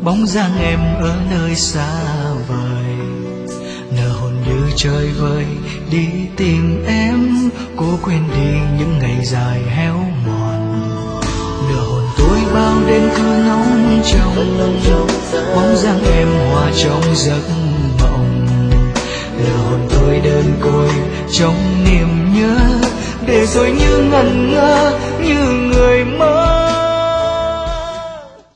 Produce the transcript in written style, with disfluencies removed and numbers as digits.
bóng dáng em ở nơi xa vời, nở hồn như trời vơi đi tìm em, cố quên đi những ngày dài héo mòn. Nửa hồn tôi bao đêm cứ ngóng trông, bóng dáng em hòa trong giấc mộng. Nửa hồn tôi đơn côi trong niềm nhớ, để rồi như ngẩn ngơ như người